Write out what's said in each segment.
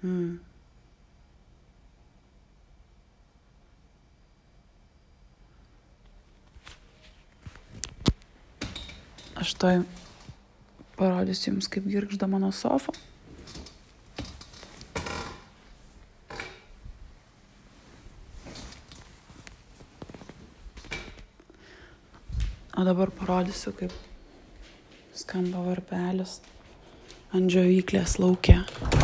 Aš toj parodysiu jums, kaip girgžda mano sofa. O dabar parodysiu, kaip skamba varpelis ant džiovyklės lauke.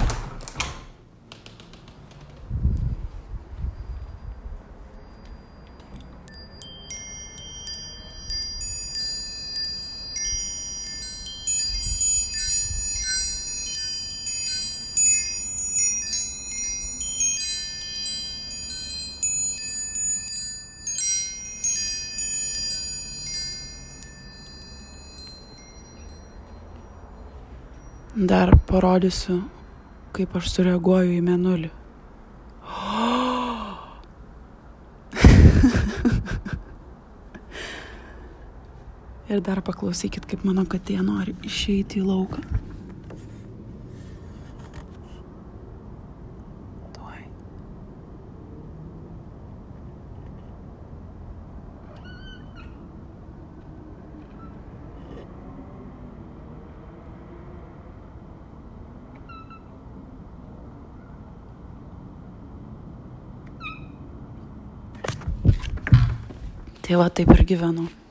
Dar parodysiu, kaip aš sureaguoju į mėnulį. Ir dar paklausykit, kaip mano katė nori išeiti į lauką. Tuoj. Tai va, taip ir gyvenu.